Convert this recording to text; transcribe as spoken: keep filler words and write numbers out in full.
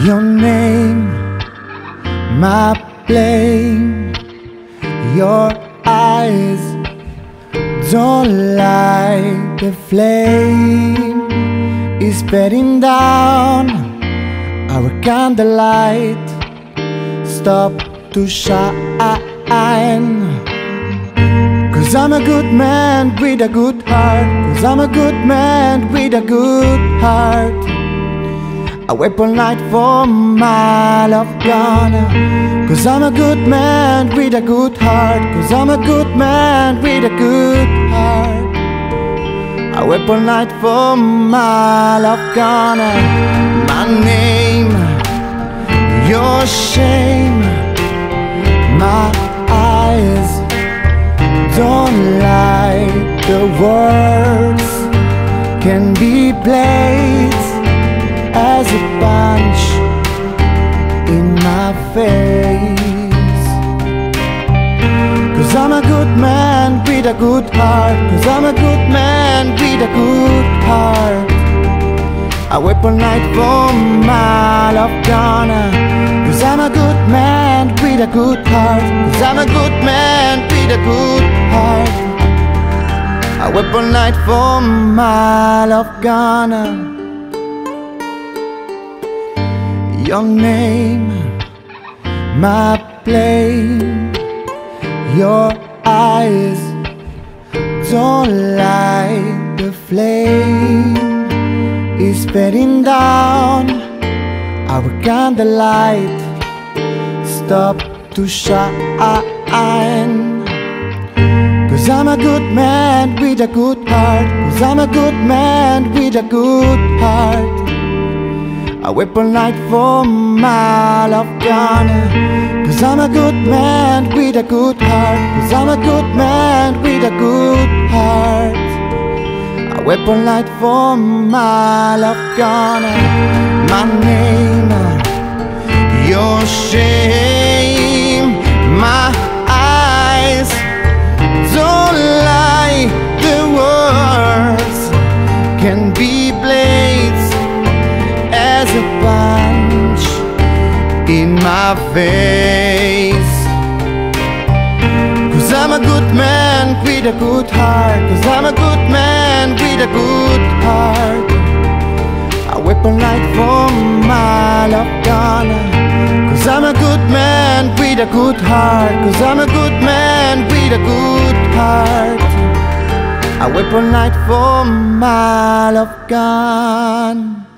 Your name, my blame. Your eyes don't light the flame. Is bedding down our candlelight. Stop to shine. Cause I'm a good man with a good heart. Cause I'm a good man with a good heart. I wait all night for my love gone. Cause I'm a good man with a good heart. Cause I'm a good man with a good heart. I wait all night for my love gone. My name, your shame. My eyes don't lie. The words can be played as a punch in my face. Cause I'm a good man with a good heart. Cause I'm a good man with a good heart. I wait all night for my love gone. Cause I'm a good man with a good heart. Cause I'm a good man with a good heart. I wait all night for my love gone. Your name, my blame. Your eyes don't light the flame. Is bedding down our candlelight. Stop to shine. Cause I'm a good man with a good heart. Cause I'm a good man with a good heart. I wait all night for my love gone. Cause I'm a good man with a good heart. Cause I'm a good man with a good heart. I wait all night for my love gone. My name, your shame. My eyes don't lie. The words can be blades as a punch in my face. Cause I'm a good man with a good heart. Cause I'm a good man with a good heart. I wait all night for my love gone. Cause I'm a good man with a good heart. Cause I'm a good man with a good heart. I wait all night for my love gone.